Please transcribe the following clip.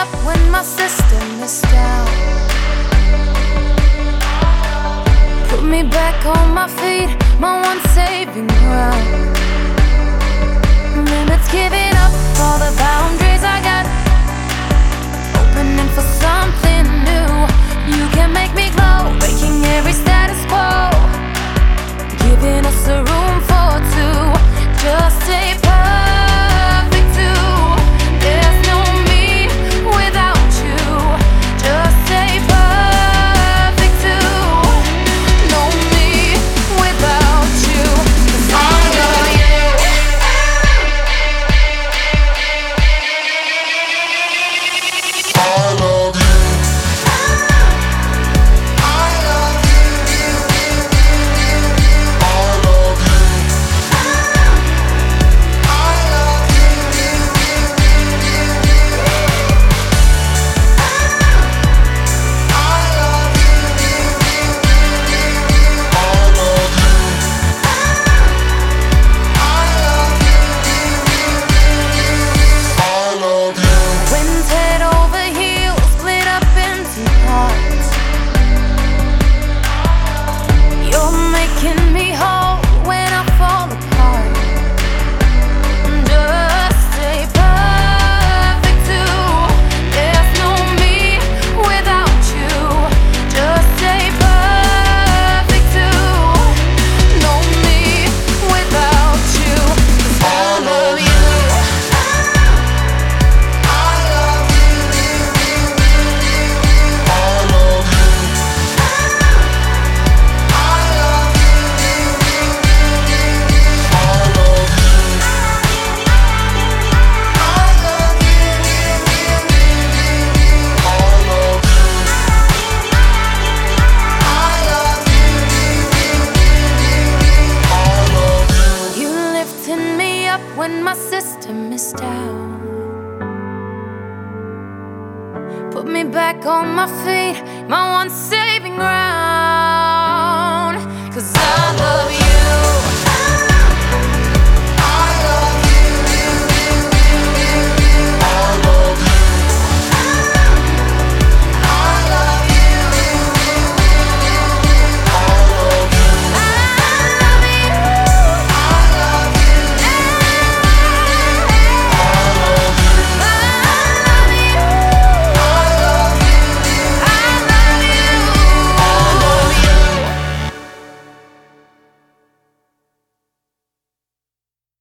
up when my system is down. Put me back on my feet, my one saving ground. Limits giving up all the boundaries I got, opening for something new. You can make me glow, breaking every status quo, giving us a room for two. Just stay perfect too. There's no me without you. Just stay perfect too. No me without you. 'Cause I love you. I love you. When my system is down, put me back on my feet, my one saving ground. 'Cause I love you.